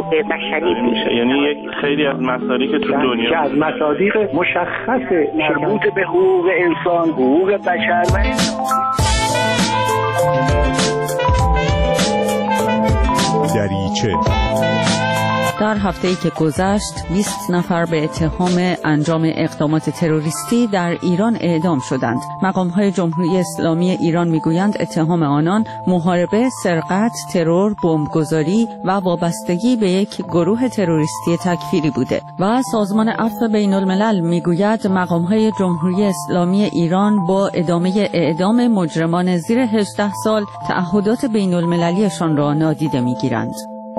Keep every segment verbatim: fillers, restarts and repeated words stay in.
بشری میشه. یعنی یک خیلی از مسائلی که تو دنیا که از مصادیق مشخص مربوط به حقوق انسان، حقوق بشر و دریچه. در هفته‌ای که گذشت بیست نفر به اتهام انجام اقدامات تروریستی در ایران اعدام شدند. مقام‌های جمهوری اسلامی ایران می‌گویند اتهام آنان محاربه، سرقت، ترور، بمبگذاری و وابستگی به یک گروه تروریستی تکفیری بوده و سازمان عفو بین‌الملل می‌گوید مقام‌های جمهوری اسلامی ایران با ادامه اعدام مجرمان زیر هجده سال تعهدات بین‌المللیشان را نادیده می‌گیرند.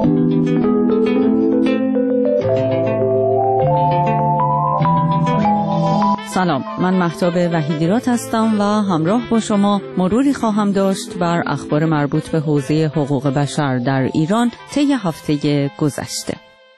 سلام، من مهتاب وحیدیرات هستم و همراه با شما مروری خواهم داشت بر اخبار مربوط به حوزه حقوق بشر در ایران طی هفته گذشته.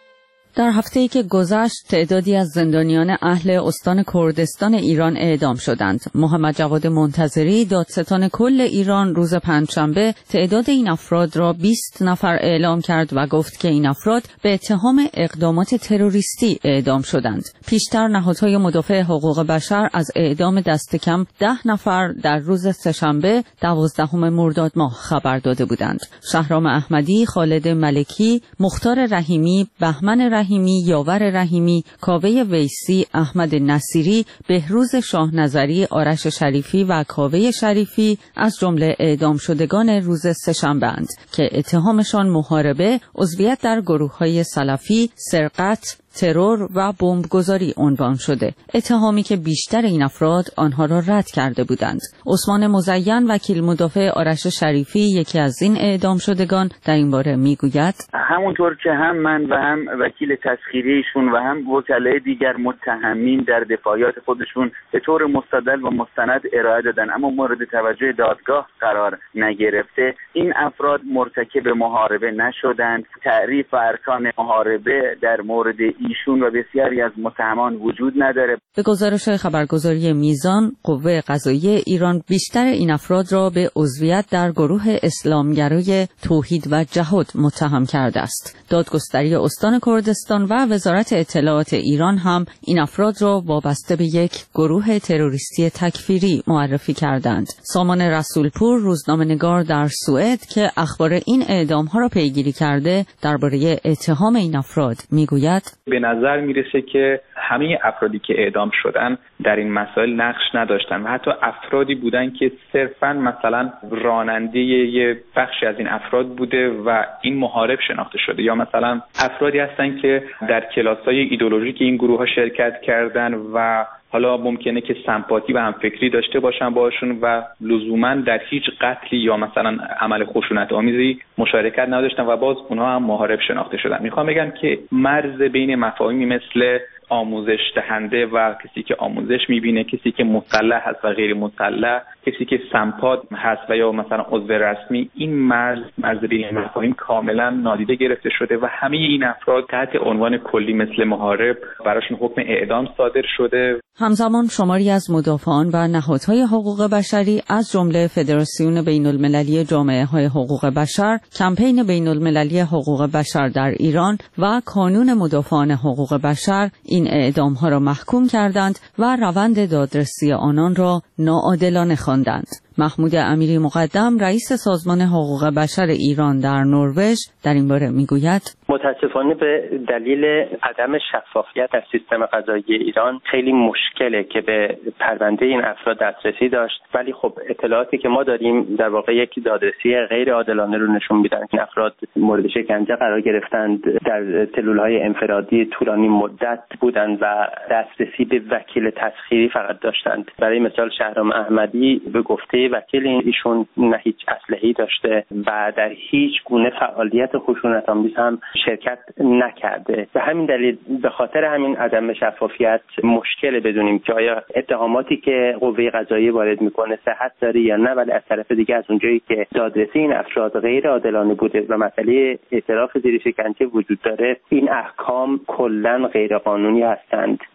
در هفته‌ای که گذشت تعدادی از زندانیان اهل استان کردستان ایران اعدام شدند. محمد جواد منتظری دادستان کل ایران روز پنجشنبه تعداد این افراد را بیست نفر اعلام کرد و گفت که این افراد به اتهام اقدامات تروریستی اعدام شدند. پیشتر نهادهای مدافع حقوق بشر از اعدام دست کم ده نفر در روز سه‌شنبه دوازدهم مرداد ماه خبر داده بودند. شهرام احمدی، خالد ملکی، مختار رحیمی، بهمن رحیمی رحیمی، یاور رحیمی، کاوه ویسی، احمد نصیری، بهروز شاه نظری، آرش شریفی و کاوه شریفی از جمله اعدام شدگان روز سه‌شنبه اند که اتهامشان محاربه، عضویت در گروه‌های سلفی، سرقت، ترور و بمبگذاری عنوان شده. اتهامی که بیشتر این افراد آنها را رد کرده بودند. عثمان مزین، وکیل مدافع آرش شریفی، یکی از این اعدام شدگان، در این باره میگوید همونطور که هم من و هم وکیل تسخیریشون و هم وکلای دیگر متهمین در دفاعات خودشون به طور مستدل و مستند ارائه دادن اما مورد توجه دادگاه قرار نگرفته، این افراد مرتکب محاربه نشدند. تعریف و ارکان محاربه در مورد ایشون و بسیاری از متهمان وجود نداره. به گزارش خبرگزاری میزان، قوه قضاییه ایران بیشتر این افراد را به عضویت در گروه اسلامگرای توحید و جهاد متهم کرده است. دادگستری استان کردستان و وزارت اطلاعات ایران هم این افراد را وابسته به یک گروه تروریستی تکفیری معرفی کردند. سامان رسولپور، روزنامه‌نگار در سوئد که اخبار این اعدام‌ها را پیگیری کرده، درباره اتهام این افراد میگوید به نظر میرسه که همه افرادی که اعدام شدن در این مسائل نقش نداشتن و حتی افرادی بودن که صرفاً مثلا راننده یه بخشی از این افراد بوده و این محارب شناخته شده، یا مثلا افرادی هستن که در کلاس‌های ایدئولوژیک این گروه‌ها شرکت کردن و حالا ممکنه که سمپاتی و همفکری داشته باشن باشون و لزوما در هیچ قتلی یا مثلا عمل خشونت آمیزی مشارکت نداشتن و باز اونها هم محارب شناخته شدن. میخوام بگم که مرز بین مفاهیمی مثل آموزش دهنده و کسی که آموزش میبینه، کسی که مسلح هست و غیر مسلح، کسی که سمپات هست و یا مثلا عضو رسمی، این مرز مرز بین مفاهیم کاملا نادیده گرفته شده و همه این افراد تحت عنوان کلی مثل محارب براشون حکم اعدام صادر شده. همزمان شماری از مدافعان و نهادهای حقوق بشری از جمله فدراسیون بین‌المللی جامعه‌های حقوق بشر، کمپین بین‌المللی حقوق بشر در ایران و کانون مدافعان حقوق بشر این اعدام‌ها را محکوم کردند و روند دادرسی آنان را ناعادلانه خواندند. محمود امیری مقدم، رئیس سازمان حقوق بشر ایران در نروژ، در این باره میگوید متاسفانه به دلیل عدم شفافیت در سیستم قضایی ایران خیلی مشکله که به پرونده این افراد دسترسی داشت، ولی خب اطلاعاتی که ما داریم در واقع یک دادرسی غیر عادلانه رو نشون میدن. این افراد مورد شکنجه قرار گرفتند، در سلول‌های انفرادی طولانی مدت بودند و دسترسی به وکیل تسخیری فقط داشتند. برای مثال شهرام احمدی به گفته وکیل ایشون نه هیچ اسلحه‌ای داشته و در هیچ گونه فعالیت خشونت‌آمیز هم شرکت نکرده. به همین دلیل به خاطر همین عدم شفافیت مشکل بدونیم که آیا اتهاماتی که قوه قضاییه وارد میکنه صحت داره یا نه، ولی از طرف دیگه از اونجایی که دادرسی این افراد غیر عادلانه بوده و مسئله اعتراف زیر شکنجه وجود داره، این احکام کلاً غیر قانونی هستند.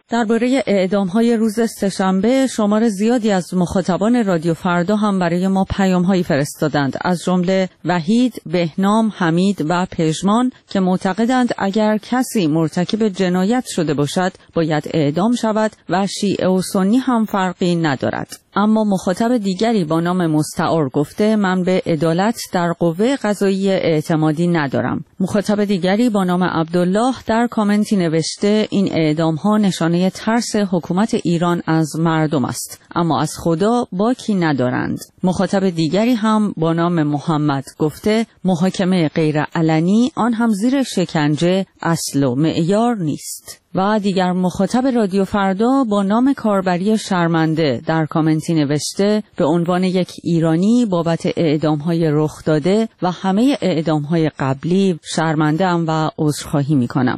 درباره اعدام‌های روز سه‌شنبه شمار زیادی از مخاطبان رادیو فردا هم برای ما پیام‌هایی فرستادند، از جمله وحید، بهنام، حمید و پژمان که معتقدند اگر کسی مرتکب جنایت شده باشد باید اعدام شود و شیعه و سنی هم فرقی ندارد. اما مخاطب دیگری با نام مستعار گفته من به عدالت در قوه قضاییه اعتمادی ندارم. مخاطب دیگری با نام عبدالله در کامنتی نوشته این اعدام ها نشانه ترس حکومت ایران از مردم است، اما از خدا باکی ندارند. مخاطب دیگری هم با نام محمد گفته محاکمه غیر علنی آن هم زیر شکنجه اصل و معیار نیست. و دیگر مخاطب رادیو فردا با نام کاربری شرمنده در کامنتی نوشته به عنوان یک ایرانی بابت اعدام‌های رخ داده و همه اعدام‌های قبلی شرمنده‌ام و عذرخواهی می‌کنم.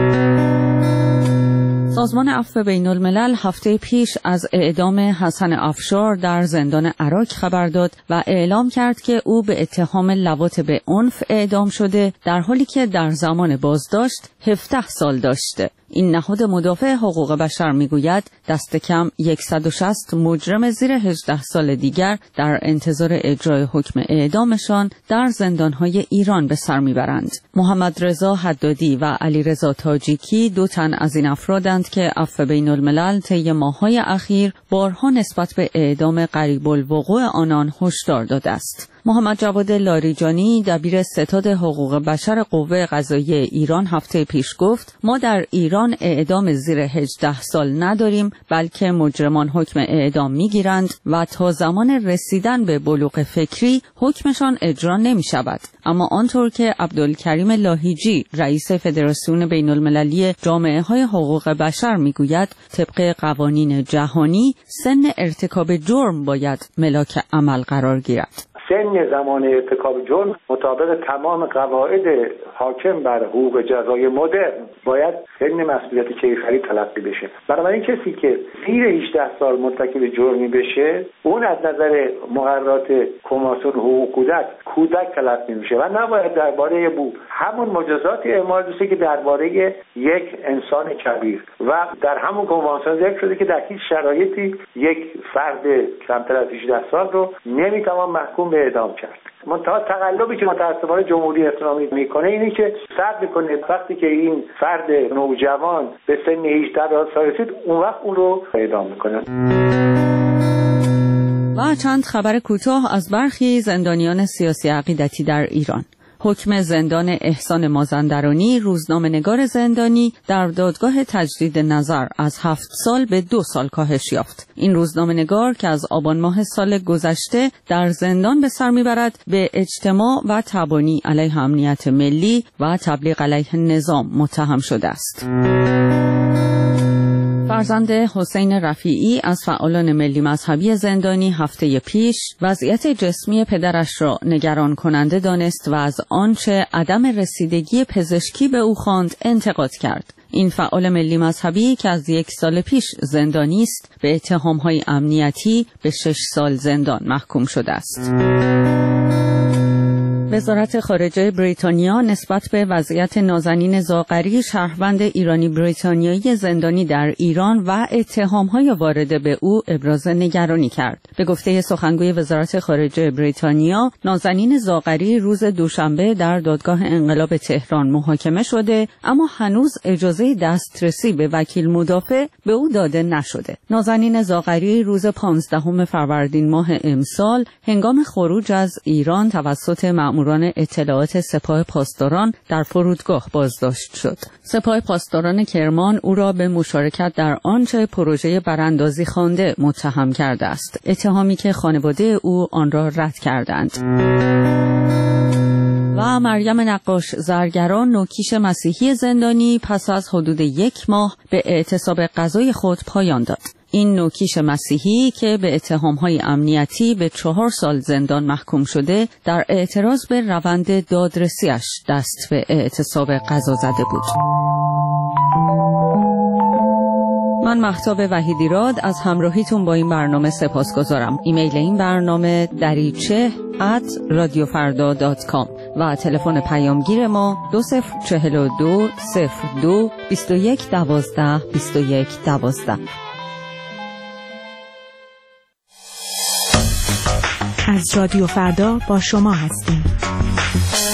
سازمان عفو بین الملل هفته پیش از اعدام حسن افشار در زندان عراق خبر داد و اعلام کرد که او به اتهام لواط به عنف اعدام شده در حالی که در زمان بازداشت هفده سال داشته. این نهاد مدافع حقوق بشر میگوید دست کم صد و شصت مجرم زیر هجده سال دیگر در انتظار اجرای حکم اعدامشان در زندانهای ایران به سر میبرند. محمد رضا حدادی و علی رضا تاجیکی دو تن از این افرادند که عفو بین الملل طی ماه‌های اخیر بارها نسبت به اعدام قریب الوقوع آنان هشدار داده است. محمد جواد لاریجانی دبیر ستاد حقوق بشر قوه قضاییه ایران هفته پیش گفت ما در ایران اعدام زیر هجده سال نداریم، بلکه مجرمان حکم اعدام میگیرند و تا زمان رسیدن به بلوغ فکری حکمشان اجرا نمی شود. اما آنطور که عبدالکریم لاهیجی رئیس فدراسیون بین المللی جامعه های حقوق بشر میگوید طبق قوانین جهانی سن ارتکاب جرم باید ملاک عمل قرار گیرد. سن زمان ارتکاب جرم مطابق تمام قواعد حاکم بر حقوق جزای مدرن باید سن مسئولیت کیفری تلقی بشه. بنابراین کسی که زیر هجده سال مرتکب جرمی بشه اون از نظر مقررات کنوانسیون حقوق کودک کودک تلقی میشه و نباید درباره بو همون مجازات اعمال بشه که درباره یک انسان کبیر و در همون کنوانسیون ذکر شده که در هیچ شرایطی یک فرد کمتر از هجده سال رو نمیتوان محکوم به اعدام کرد. منتها تقلبی که متأسفانه جمهوری اسلامی میکنه اینه که صبر میکنه وقتی که این فرد نوجوان به سن هجده سال رسید اون وقت اون رو اعدام میکنه. و چند خبر کوتاه از برخی زندانیان سیاسی عقیدتی در ایران. حکم زندان احسان مازندرانی روزنامه‌نگار زندانی در دادگاه تجدید نظر از هفت سال به دو سال کاهش یافت. این روزنامه‌نگار که از آبان ماه سال گذشته در زندان به سر میبرد به اجتماع و تبانی علیه امنیت ملی و تبلیغ علیه نظام متهم شده است. فرزند حسین رفیعی از فعالان ملی مذهبی زندانی هفته پیش وضعیت جسمی پدرش را نگران کننده دانست و از آنچه عدم رسیدگی پزشکی به او خواند انتقاد کرد. این فعال ملی مذهبی که از یک سال پیش زندانی است به اتهام‌های امنیتی به شش سال زندان محکوم شده است. وزارت خارجه بریتانیا نسبت به وضعیت نازنین زاغری شهروند ایرانی بریتانیایی زندانی در ایران و اتهام‌های وارده به او ابراز نگرانی کرد. به گفته سخنگوی وزارت خارجه بریتانیا، نازنین زاغری روز دوشنبه در دادگاه انقلاب تهران محاکمه شده، اما هنوز اجازه دسترسی به وکیل مدافع به او داده نشده. نازنین زاغری روز پانزدهم فروردین ماه امسال هنگام خروج از ایران توسط مأمور اطلاعات سپاه پاسداران در فرودگاه بازداشت شد. سپاه پاسداران کرمان او را به مشارکت در آنچه پروژه براندازی خوانده متهم کرده است، اتهامی که خانواده او آن را رد کردند. و مریم نقاش زرگران نوکیش مسیحی زندانی پس از حدود یک ماه به اعتصاب غذای خود پایان داد. این نوکیش مسیحی که به اتهام‌های امنیتی به چهار سال زندان محکوم شده در اعتراض به روند دادرسیش دست به اعتصاب غذا زده بود. من مهتاب وحیدیراد از همراهیتون با این برنامه سپاسگزارم. ایمیل این برنامه دریچه ات رادیو فردا دات کام. و تلفن پیامگیر ما دو صفر چهل و دو صفر دو بیست و یک دوازده بیست و یک دوازده. از رادیو فردا با شما هستیم.